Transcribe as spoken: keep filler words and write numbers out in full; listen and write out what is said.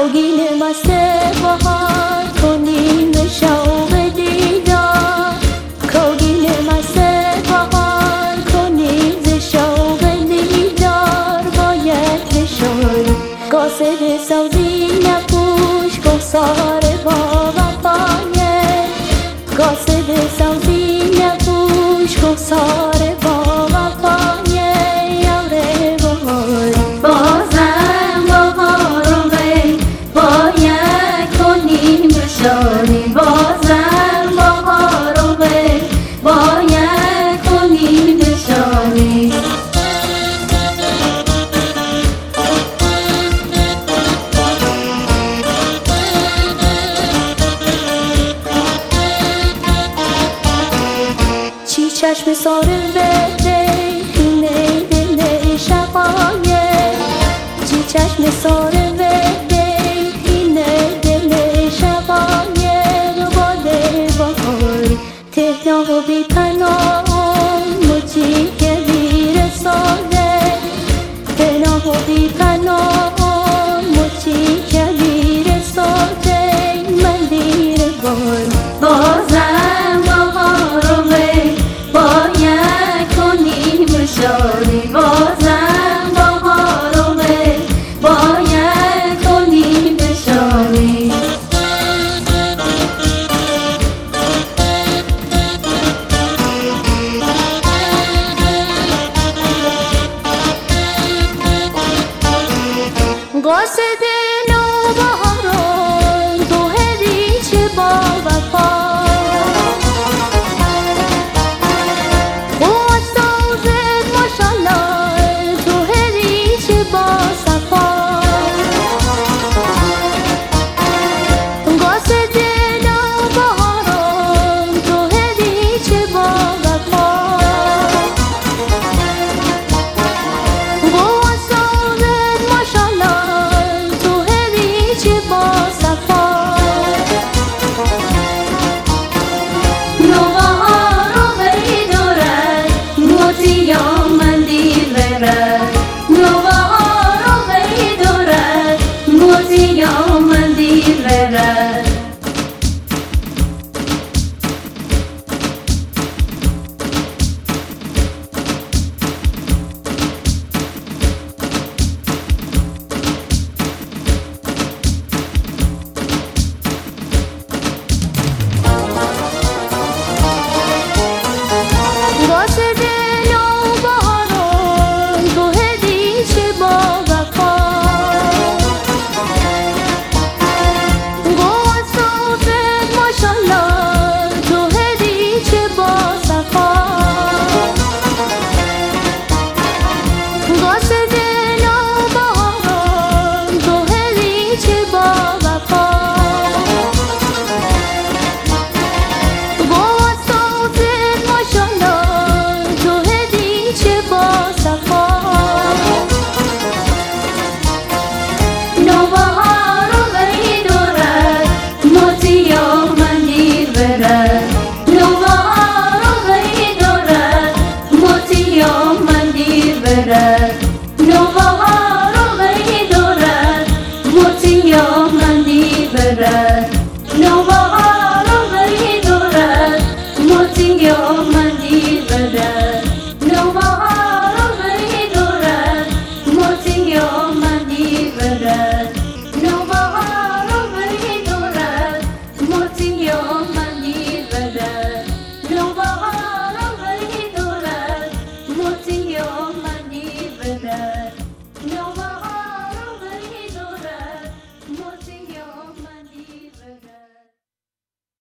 کوگین مست بهار کنیم شوق دیدار کوگین مست بهار کنیم ز شوق دیدار باید بشوی قاصد سوزی نپوش گفتار با وفایه قاصد سوزی نپوش گفتار با وفایه یاره بهار بازم بهارم بی باید کنیم بشانی بازم بهارم بی باید کنیم بشانی چی چشم ساره بده اینه دل شبایه چی چشم ساره بده اینه دل شبایه باده بهار تهنا و بی پناه موجی که بیرساده تهنا و بی پناه موجی که بیرساده من دیر بار بازم بهارم باید کنیم بشانی بازم بهارم باید کنیم بشانی قاصد نوبهاران تو هریچ با وفا Nobahar,